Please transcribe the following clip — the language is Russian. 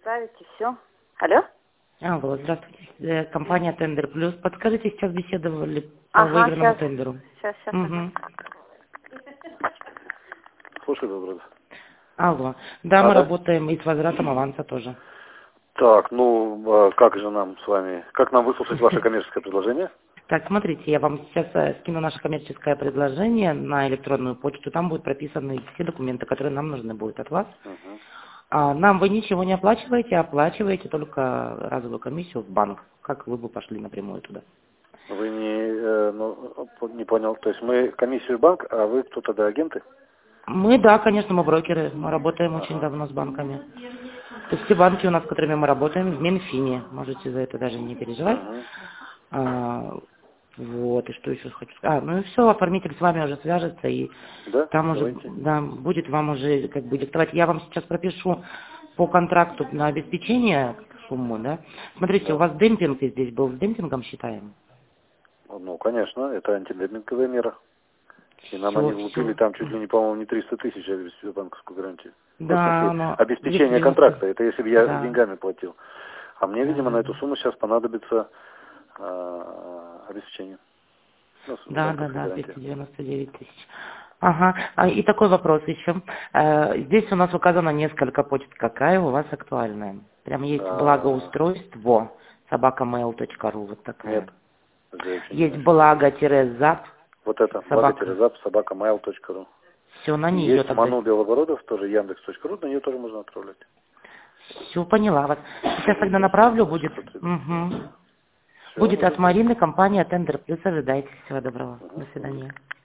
ставите, все. Алло? Алло, здравствуйте. Компания Тендер Плюс. Подскажите, сейчас беседовали по Ага, выигранному тендеру. сейчас. Угу. Слушай, добрый. Алло. Да, мы Да? работаем и с возвратом аванса тоже. Так, ну, как же нам с вами, как нам выслушать ваше коммерческое предложение? Так, смотрите, я вам сейчас скину наше коммерческое предложение на электронную почту. Там будут прописаны все документы, которые нам нужны будут от вас. Угу. Нам вы ничего не оплачиваете, оплачиваете только разовую комиссию в банк, как вы бы пошли напрямую туда. Вы не понял, то есть мы комиссию в банк, а вы кто тогда, агенты? Мы, да, конечно, мы брокеры, мы работаем очень Ага. давно с банками. То есть все банки у нас, с которыми мы работаем, в Минфине, можете за это даже не переживать. Угу. Вот, и что еще хочу сказать. Ну и все, оформитель с вами уже свяжется, и Да, там уже, давайте. да, будет вам уже как бы диктовать. Я вам сейчас пропишу по контракту на обеспечение сумму, да. Смотрите, у Да. вас демпинг здесь был, с демпингом считаем. Ну, конечно, это антидемпинговая мера. И нам они влупили Все. там чуть ли не, по-моему, не 300 тысяч банковскую гарантию. Ну, в Да, смысле, но обеспечение 290. контракта, это если бы я Да, деньгами платил. А мне, видимо, на да. эту сумму сейчас понадобится обеспечение. Ну, Да, банковская гарантия. 299 тысяч. Ага. И такой вопрос еще. Здесь у нас указано несколько почт. Какая у вас актуальная? Прям есть благоустройство собакамейл.ру, вот Нет, такая. здесь вообще не Есть наша. благо-зап Вот это, собака. благо-зап, собакамайл.ру. Все, на И нее есть тогда. Ману Белобородов, тоже Яндекс.ру, на нее тоже можно отправлять. Все, поняла вас. Сейчас тогда Единственное, направлю, это наши будет. сотрудники. Угу. Все, Будет от уже. Марины, компания Тендер Плюс. Ожидайте. Всего доброго. До Угу. свидания.